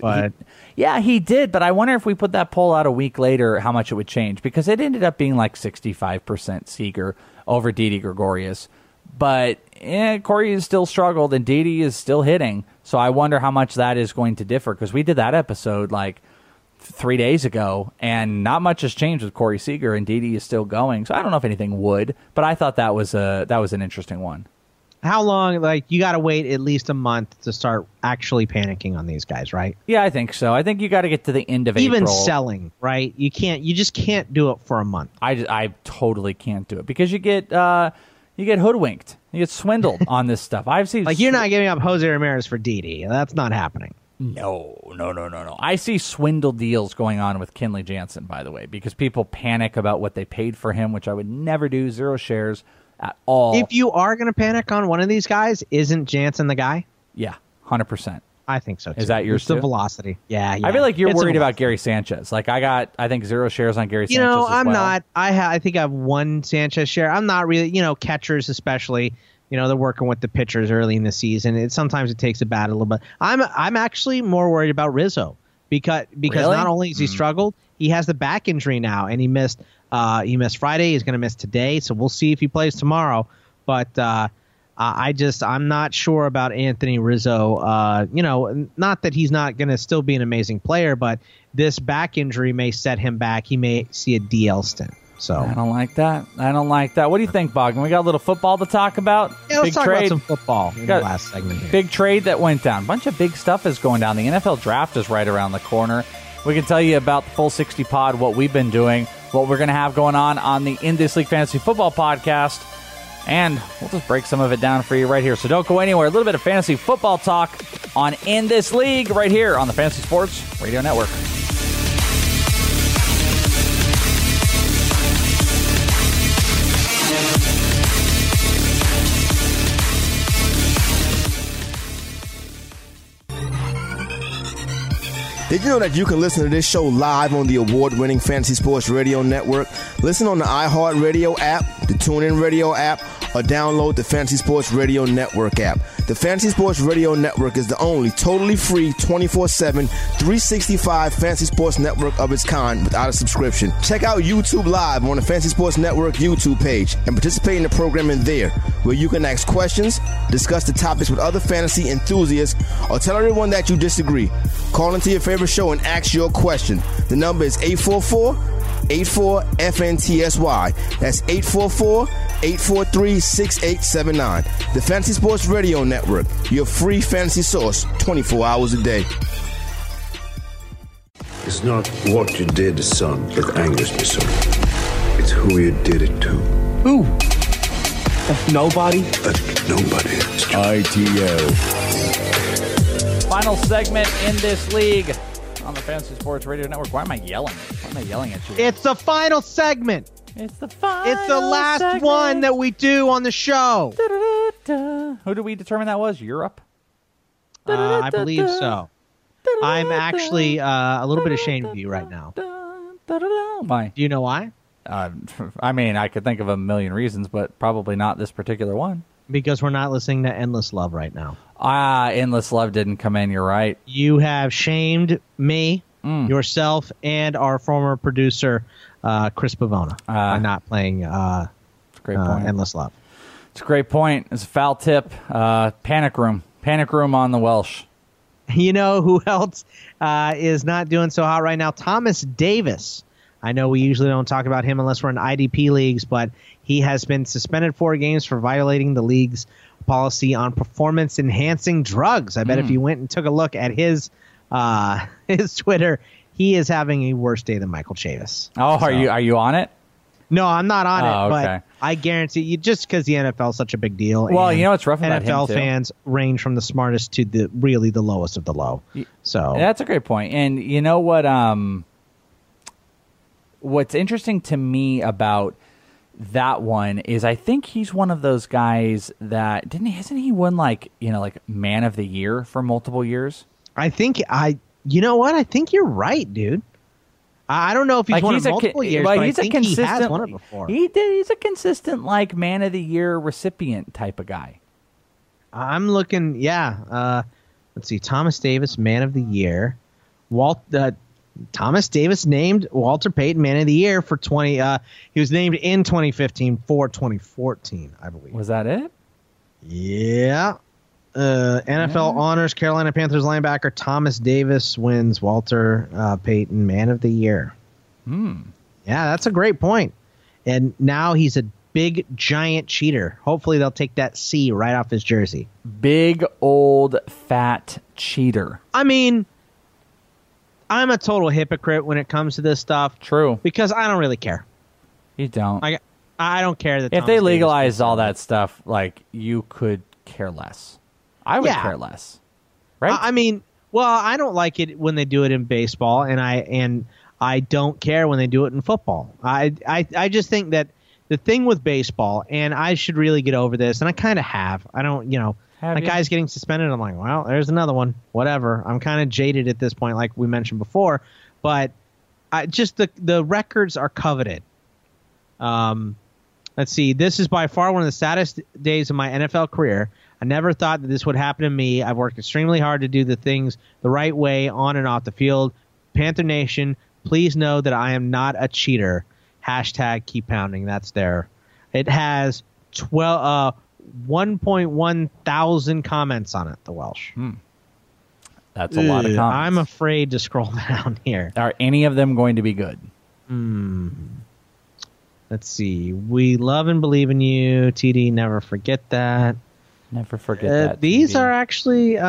He did, but I wonder if we put that poll out a week later, how much it would change, because it ended up being like 65% Seager over Didi Gregorius. But Corey has still struggled, and Didi is still hitting, so I wonder how much that is going to differ, because we did that episode like 3 days ago, and not much has changed with Corey Seager, and Didi is still going. So I don't know if anything would, but I thought that was an interesting one. How long? You got to wait at least a month to start actually panicking on these guys, right? Yeah, I think so. I think you got to get to the end of April. Even selling, right? You just can't do it for a month. I totally can't do it because you get hoodwinked, you get swindled on this stuff. I've seen you're not giving up Jose Ramirez for Didi. That's not happening. No. I see swindle deals going on with Kenley Jansen, by the way, because people panic about what they paid for him, which I would never do. 0 shares at all. If you are going to panic on one of these guys, isn't Jansen the guy? Yeah, 100%. I think so, too. Is that yours, too? The velocity. Yeah. I feel like you're worried about Gary Sanchez. I think 0 shares on Gary Sanchez as well. I'm not. I think I have 1 Sanchez share. I'm not really, catchers especially, they're working with the pitchers early in the season. Sometimes it takes a bat a little bit. I'm actually more worried about Rizzo because really? Not only has he struggled, he has the back injury now, and he missed Friday. He's going to miss today, so we'll see if he plays tomorrow. But I'm not sure about Anthony Rizzo. Not that he's not going to still be an amazing player, but this back injury may set him back. He may see a DL stint. So I don't like that. What do you think, Bogdan? We got a little football to talk about? Yeah, let's talk about some football in the last segment here. Big trade that went down. A bunch of big stuff is going down. The NFL draft is right around the corner. We can tell you about the Full 60 Pod, what we've been doing, what we're going to have going on the In This League Fantasy Football Podcast, and we'll just break some of it down for you right here. So don't go anywhere. A little bit of fantasy football talk on In This League right here on the Fantasy Sports Radio Network. Did you know that you can listen to this show live on the award-winning Fantasy Sports Radio Network? Listen on the iHeartRadio app, the TuneIn Radio app, or download the Fantasy Sports Radio Network app. The Fantasy Sports Radio Network is the only totally free 24/7, 365 fantasy sports network of its kind without a subscription. Check out YouTube Live on the Fantasy Sports Network YouTube page and participate in the programming there, where you can ask questions, discuss the topics with other fantasy enthusiasts, or tell everyone that you disagree. Call into your favorite show and ask your question. The number is 844-84-FNTSY. That's 844-843-6879. The Fantasy Sports Radio Network, your free fantasy source 24 hours a day. It's not what you did, son, that angers me, son. It's who you did it to. Who? Nobody? Nobody. ITO. Final segment in this league on the Fantasy Sports Radio Network. Why am I yelling? Why am I yelling at you? It's the final segment. It's the final It's the last segment. one that we do on the show. Who do we determine that was? Europe? I believe so. I'm actually a little bit ashamed of you right now. Why? Do you know why? I mean, I could think of a million reasons, but probably not this particular one. Because we're not listening to Endless Love right now. Endless Love didn't come in. You're right. You have shamed me, yourself, and our former producer, Chris Pavona, by not playing Endless Love. It's a great point. It's a foul tip. Panic Room on the Welsh. You know who else is not doing so hot right now? Thomas Davis. I know we usually don't talk about him unless we're in IDP leagues, but he has been suspended 4 games for violating the league's policy on performance-enhancing drugs. I bet if you went and took a look at his Twitter, he is having a worse day than Michael Chavis. Oh, are you on it? No, I'm not on it, okay. but I guarantee you, just because the NFL is such a big deal. Well, you know what's rough about NFL him, too? fans range from the smartest to the lowest of the low. So that's a great point. And you know what? What's interesting to me about that one is I think he's one of those guys that hasn't he won like Man of the Year for multiple years? You know what? I think you're right, dude. I don't know if he's won it multiple years, but I think he has won it before. He's a consistent Man of the Year recipient type of guy. I'm looking, let's see, Thomas Davis, Man of the Year. Thomas Davis named Walter Payton Man of the Year for 20. He was named in 2015 for 2014, I believe. Was that it? Yeah. NFL honors Carolina Panthers linebacker Thomas Davis wins Walter Payton Man of the Year. Yeah, that's a great point. And now he's a big, giant cheater. Hopefully they'll take that C right off his jersey. Big, old, fat cheater. I mean, I'm a total hypocrite when it comes to this stuff. True. Because I don't really care. You don't. I don't care that if they legalized all that stuff, you could care less. I would care less. Right? I mean, well, I don't like it when they do it in baseball, and I don't care when they do it in football. I just think that the thing with baseball, and I should really get over this, and I kind of have. I don't, guy's getting suspended. I'm like, well, there's another one. Whatever. I'm kind of jaded at this point, like we mentioned before. But the records are coveted. Let's see. This is by far one of the saddest days of my NFL career. I never thought that this would happen to me. I've worked extremely hard to do the things the right way on and off the field. Panther Nation, please know that I am not a cheater. # keep pounding. That's there. It has 1.1 thousand comments on it, the Welsh. That's a lot of comments. I'm afraid to scroll down here. Are any of them going to be good? Let's see. We love and believe in you. TD, never forget that. Never forget that. These TD. are actually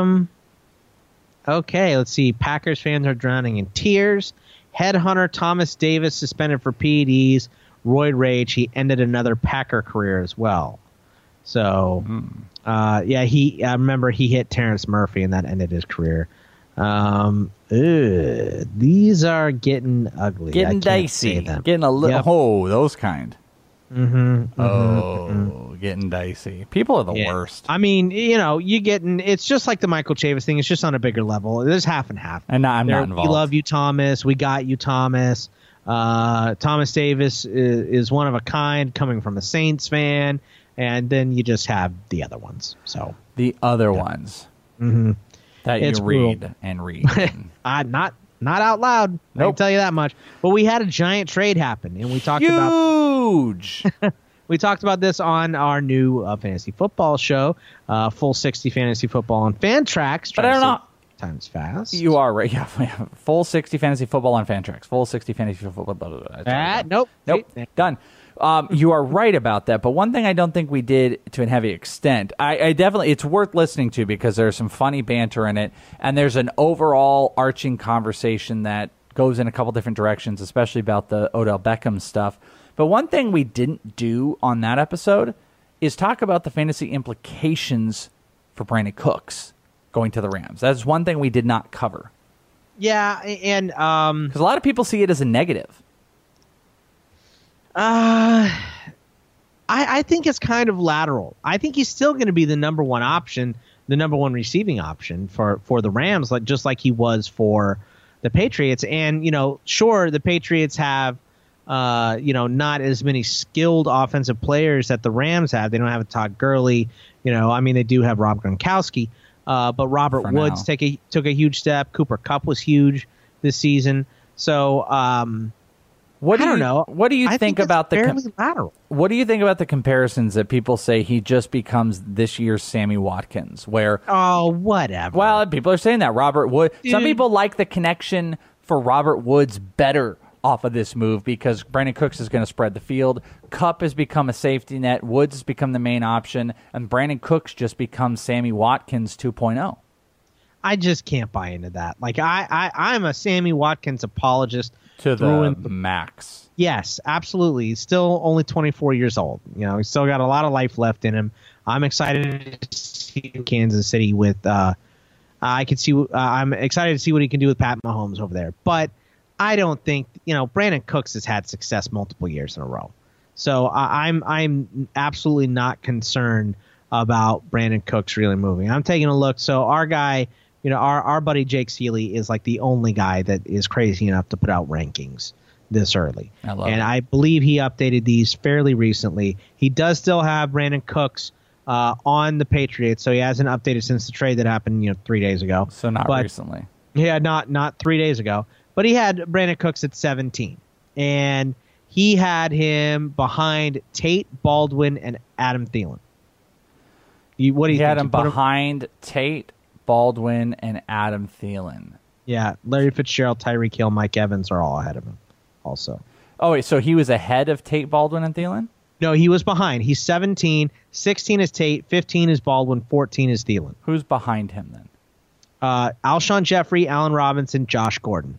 okay. Let's see. Packers fans are drowning in tears. Headhunter Thomas Davis suspended for PEDs. Roid rage. He ended another Packer career as well. So, I remember he hit Terrence Murphy and that ended his career. These are getting ugly. Getting dicey. Getting a little. Oh, those kind. Getting dicey. People are the worst. I mean, it's just like the Michael Chavis thing. It's just on a bigger level. There's half and half. And I'm not involved. We love you, Thomas. We got you, Thomas. Thomas Davis is one of a kind, coming from a Saints fan, and then you just have the other ones. So the other ones that it's you read brutal. and read. Not out loud. I can tell you that much. But we had a giant trade happen, and we talked huge. We talked about this on our new fantasy football show, Full 60 Fantasy Football on Fantrax. But I don't know. Times fast. You are right. Yeah, Full 60 Fantasy Football on Fantrax. Full 60 Fantasy Football. Nope. Done. You are right about that. But one thing I don't think we did to a heavy extent, I definitely, it's worth listening to because there's some funny banter in it, and there's an overall arching conversation that goes in a couple different directions, especially about the Odell Beckham stuff. But one thing we didn't do on that episode is talk about the fantasy implications for Brandon Cooks going to the Rams. That's one thing we did not cover. Yeah, and because a lot of people see it as a negative. I think it's kind of lateral. I think he's still going to be the number one option, the number one receiving option for the Rams, just like he was for the Patriots. And sure, the Patriots have not as many skilled offensive players that the Rams have. They don't have a Todd Gurley. They do have Rob Gronkowski. But Robert Woods took a huge step. Cooper Kupp was huge this season. So what do you think about the lateral? What do you think about the comparisons that people say he just becomes this year's Sammy Watkins? Where whatever. Well, people are saying that Robert Woods. Some people like the connection for Robert Woods better off of this move because Brandon Cooks is going to spread the field. Kupp has become a safety net. Woods has become the main option, and Brandon Cooks just becomes Sammy Watkins 2.0. I just can't buy into that. Like I'm a Sammy Watkins apologist to the max. Yes, absolutely. He's still only 24 years old. He's still got a lot of life left in him. I'm excited to see Kansas City with. I'm excited to see what he can do with Pat Mahomes over there, but I don't think Brandon Cooks has had success multiple years in a row, so I'm absolutely not concerned about Brandon Cooks really moving. I'm taking a look. So our guy, our buddy Jake Seeley is like the only guy that is crazy enough to put out rankings this early, I believe he updated these fairly recently. He does still have Brandon Cooks on the Patriots, so he hasn't updated since the trade that happened 3 days ago. So not recently. Yeah, not 3 days ago. But he had Brandon Cooks at 17, and he had him behind Tate, Baldwin, and Adam Thielen. What do you think? He had him behind Tate, Baldwin, and Adam Thielen. Yeah, Larry Fitzgerald, Tyreek Hill, Mike Evans are all ahead of him also. Oh, wait, so he was ahead of Tate, Baldwin, and Thielen? No, he was behind. He's 17, 16 is Tate, 15 is Baldwin, 14 is Thielen. Who's behind him then? Alshon Jeffrey, Allen Robinson, Josh Gordon.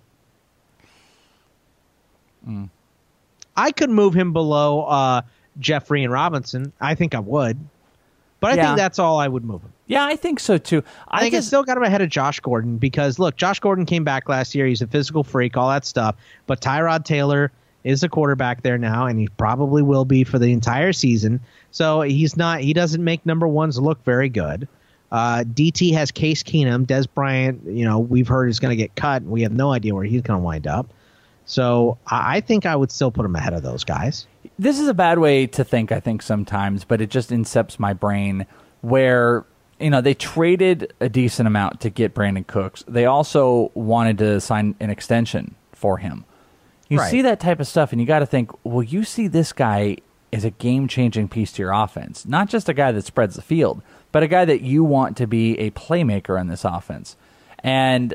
I could move him below Jeffrey and Robinson. I think I would. But I think that's all I would move him. Yeah, I think so too. I think I still got him ahead of Josh Gordon because, look, Josh Gordon came back last year. He's a physical freak, all that stuff. But Tyrod Taylor is a quarterback there now, and he probably will be for the entire season. So he doesn't make number ones look very good. DT has Case Keenum. Des Bryant, we've heard is going to get cut. And we have no idea where he's going to wind up. So I think I would still put him ahead of those guys. This is a bad way to think, I think, sometimes, but it just incepts my brain where, they traded a decent amount to get Brandon Cooks. They also wanted to sign an extension for him. You see that type of stuff, and you got to think, well, you see this guy is a game-changing piece to your offense. Not just a guy that spreads the field, but a guy that you want to be a playmaker in this offense. And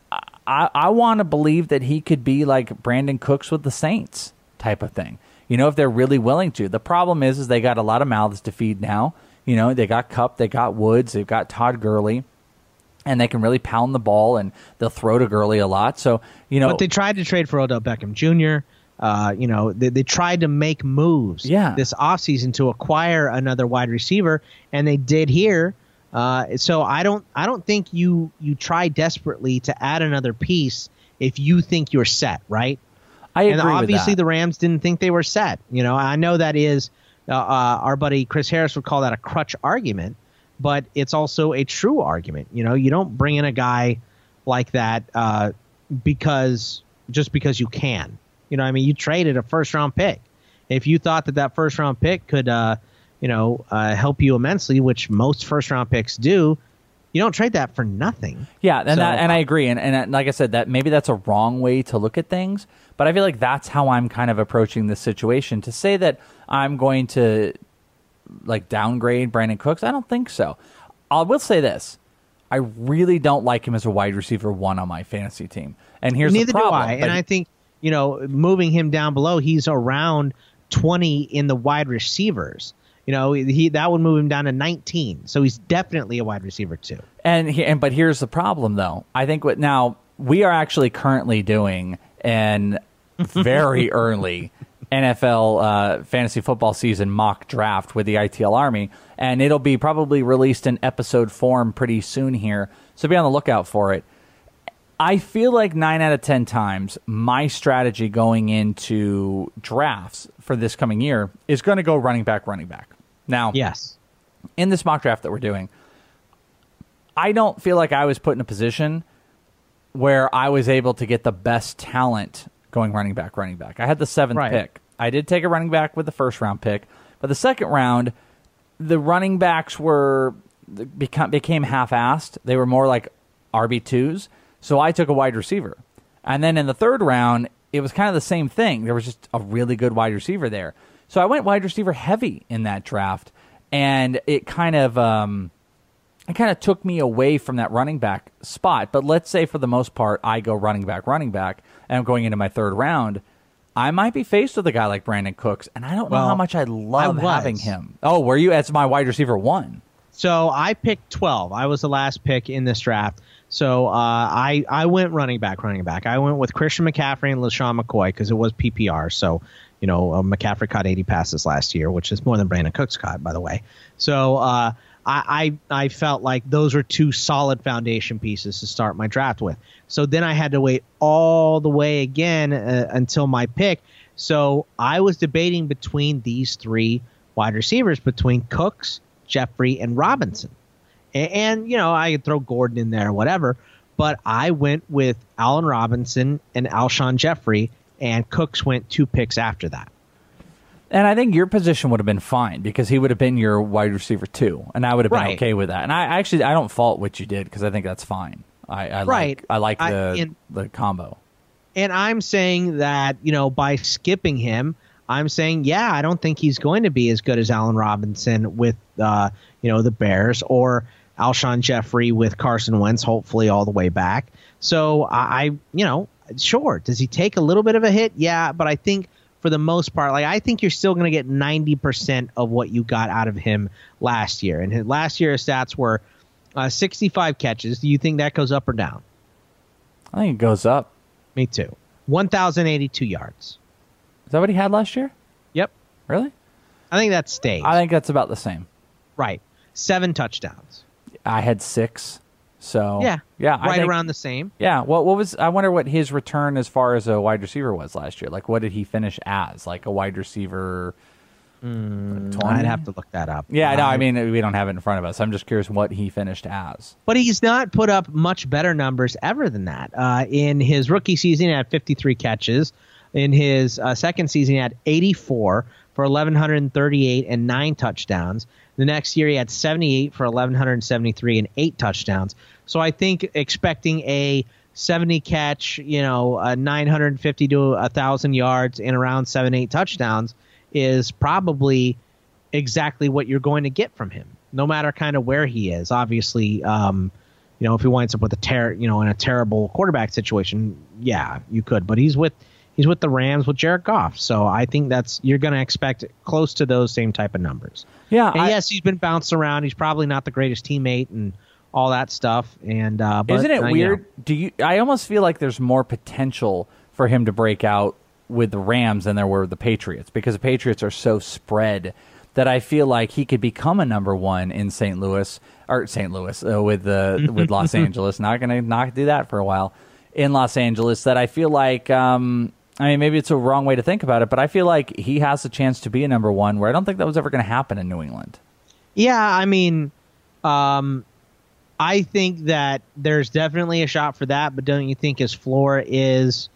I want to believe that he could be like Brandon Cooks with the Saints type of thing. If they're really willing to. The problem is they got a lot of mouths to feed now. They got Kupp, they got Woods, they've got Todd Gurley, and they can really pound the ball, and they'll throw to Gurley a lot. So, But they tried to trade for Odell Beckham Jr. They tried to make moves this offseason to acquire another wide receiver, and they did here. So I don't think you try desperately to add another piece if you think you're set, right? I agree and obviously with that. The Rams didn't think they were set. I know that is our buddy Chris Harris would call that a crutch argument, but it's also a true argument. You don't bring in a guy like that because you can. You traded a first-round pick. If you thought that first-round pick could, help you immensely, which most first-round picks do, you don't trade that for nothing. Yeah, and I agree. And like I said, that maybe that's a wrong way to look at things, but I feel like that's how I'm kind of approaching this situation. To say that I'm going to downgrade Brandon Cooks, I don't think so. I will say this. I really don't like him as a wide receiver 1 on my fantasy team. And here's the problem. Neither do I. And I think, moving him down below, he's around 20 in the wide receivers. That would move him down to 19. So he's definitely a wide receiver 2. But here's the problem, though. I think we are actually currently doing an very early NFL fantasy football season mock draft with the ITL Army, and it'll be probably released in episode form pretty soon here. So be on the lookout for it. I feel like 9 out of 10 times my strategy going into drafts for this coming year is going to go running back. Now, yes, in this mock draft that we're doing, I don't feel like I was put in a position where I was able to get the best talent going running back. I had the 7th pick. I did take a running back with the first round pick, but the second round, the running backs became half-assed. They were more like RB2s. So I took a wide receiver. And then in the third round, it was kind of the same thing. There was just a really good wide receiver there. So I went wide receiver heavy in that draft, and it kind of took me away from that running back spot. But let's say for the most part, I go running back, and I'm going into my third round. I might be faced with a guy like Brandon Cooks, and I don't know how much I love having him. Oh, were you? That's my wide receiver 1. So I picked 12. I was the last pick in this draft. So I went running back. I went with Christian McCaffrey and LaShawn McCoy because it was PPR. So, McCaffrey caught 80 passes last year, which is more than Brandon Cooks caught, by the way. So I felt like those were 2 solid foundation pieces to start my draft with. So then I had to wait all the way again until my pick. So I was debating between these 3 wide receivers, between Cooks, Jeffrey, and Robinson. And, I could throw Gordon in there, whatever. But I went with Allen Robinson and Alshon Jeffrey, and Cooks went 2 picks after that. And I think your position would have been fine because he would have been your wide receiver 2, and I would have been okay with that. And I don't fault what you did because I think that's fine. I like the combo. And I'm saying that, by skipping him, I'm saying, I don't think he's going to be as good as Allen Robinson with, the Bears, or Alshon Jeffrey with Carson Wentz, hopefully all the way back. So sure. Does he take a little bit of a hit? Yeah, but I think for the most part, I think you're still going to get 90% of what you got out of him last year. And last year's stats were 65 catches. Do you think that goes up or down? I think it goes up. Me too. 1,082 yards. Is that what he had last year? Yep. Really? I think that stays. I think that's about the same. Right. 7 touchdowns. I had 6. So yeah, I think, around the same. Yeah. What was? I wonder what his return as far as a wide receiver was last year. Like, what did he finish as? Like a wide receiver? 20? I'd have to look that up. Yeah, no, I mean, we don't have it in front of us. I'm just curious what he finished as. But he's not put up much better numbers ever than that. In his rookie season, he had 53 catches. In his second season, he had 84 for 1,138 and 9 touchdowns. The next year, he had 78 for 1,173 and 8 touchdowns. So I think expecting a 70 catch, 950 to 1,000 yards and around 7-8 touchdowns is probably exactly what you're going to get from him, no matter kind of where he is. Obviously, if he winds up with in a terrible quarterback situation, yeah, you could. But he's with the Rams with Jared Goff, so I think you're going to expect close to those same type of numbers. Yeah, and yes, he's been bounced around. He's probably not the greatest teammate and all that stuff. And but, isn't it weird? I almost feel like there's more potential for him to break out with the Rams than there were with the Patriots, because the Patriots are so spread that I feel like he could become a number one in St. Louis with Los Angeles. Not going to do that for a while in Los Angeles. That I feel like, maybe it's a wrong way to think about it, but I feel like he has a chance to be a number one, where I don't think that was ever going to happen in New England. Yeah, I think that there's definitely a shot for that, but don't you think his floor is,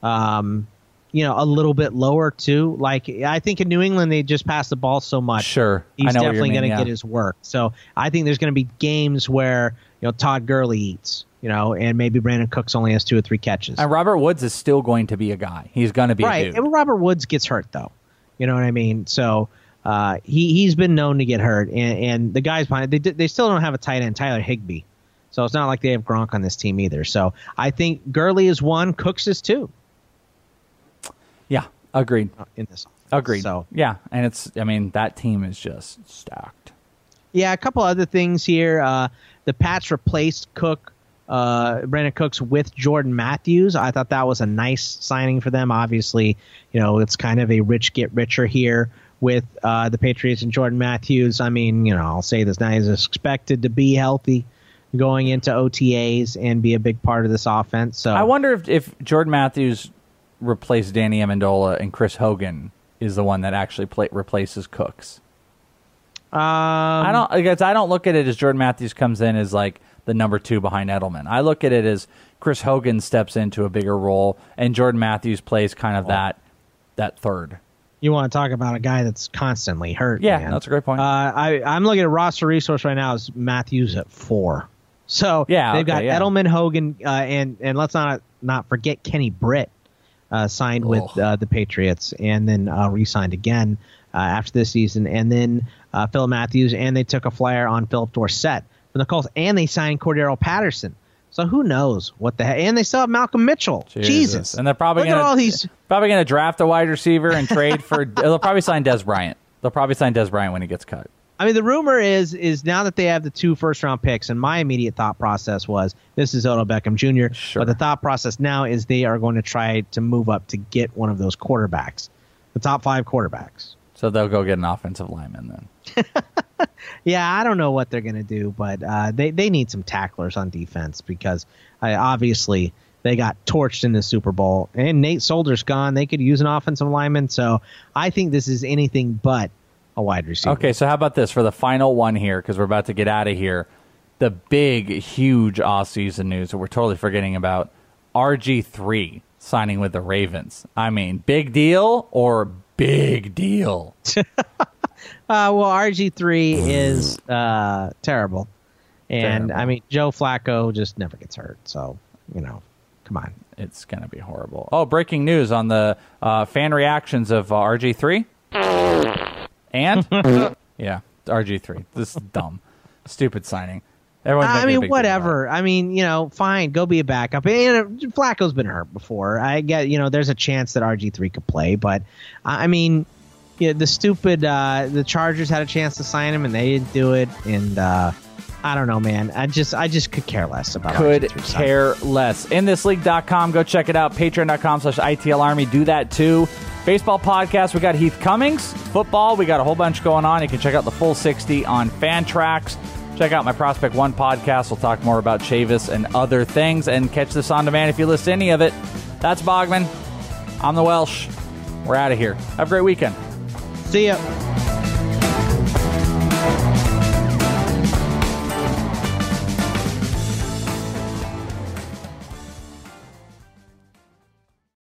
a little bit lower too? Like, I think in New England they just pass the ball so much. Sure, he's definitely going to get his work. So I think there's going to be games where Todd Gurley eats, and maybe Brandon Cooks only has 2 or 3 catches. And Robert Woods is still going to be a guy. He's going to be right. A dude. Robert Woods gets hurt though. You know what I mean? So he's been known to get hurt, and the guys behind they still don't have a tight end, Tyler Higbee. So it's not like they have Gronk on this team either. So I think Gurley is 1, Cooks is 2. Yeah, agreed. In this offense. Agreed. So yeah, and that team is just stacked. Yeah, a couple other things here. The Pats replaced Brandon Cooks with Jordan Matthews. I thought that was a nice signing for them. Obviously, it's kind of a rich get richer here with the Patriots and Jordan Matthews. I'll say this now, he's expected to be healthy going into OTAs and be a big part of this offense. So I wonder if Jordan Matthews replaced Danny Amendola and Chris Hogan is the one that actually replaces Cooks. I don't look at it as Jordan Matthews comes in as like the number 2 behind Edelman. I look at it as Chris Hogan steps into a bigger role and Jordan Matthews plays kind of that third. You want to talk about a guy that's constantly hurt? Yeah, man. that's a great point. I'm looking at roster resource right now is Matthews at 4. So they've got Edelman, Hogan, and let's not forget Kenny Britt signed with the Patriots and then re-signed again after this season, and then Phil Matthews, and they took a flyer on Philip Dorsett from the Colts, and they signed Cordero Patterson. So who knows what the heck? And they still have Malcolm Mitchell. Jesus. And they're probably going to draft a wide receiver and trade for. They'll probably sign Dez Bryant. They'll probably sign Dez Bryant when he gets cut. The rumor is now that they have the 2 first-round picks, and my immediate thought process was this is Odell Beckham Jr., Sure. But the thought process now is they are going to try to move up to get one of those quarterbacks, the top 5 quarterbacks. So they'll go get an offensive lineman then. Yeah, I don't know what they're going to do, but they need some tacklers on defense because obviously they got torched in the Super Bowl, and Nate Solder's gone. They could use an offensive lineman, so I think this is anything but a wide receiver. Okay, so how about this for the final one here, because we're about to get out of here. The big, huge off-season news that we're totally forgetting about, RG3 signing with the Ravens. Big deal or big deal? Well, RG3 is terrible. And, Joe Flacco just never gets hurt. So, come on. It's going to be horrible. Oh, breaking news on the fan reactions of RG3. And? Yeah, RG3. This is dumb. Stupid signing. Whatever. Fine, go be a backup. Flacco's been hurt before. I get, there's a chance that RG3 could play, but the Chargers had a chance to sign him and they didn't do it. And I don't know, man. I just could care less about RG3. Could care less. InThisLeague.com. Go check it out. Patreon.com/ITL Army. Do that too. Baseball podcast, we got Heath Cummings. Football, we got a whole bunch going on. You can check out the full 60 on Fantrax. Check out my Prospect One podcast. We'll talk more about Chavis and other things, and catch this on demand if you listen to any of it. That's Bogman. I'm the Welsh. We're out of here. Have a great weekend. See ya.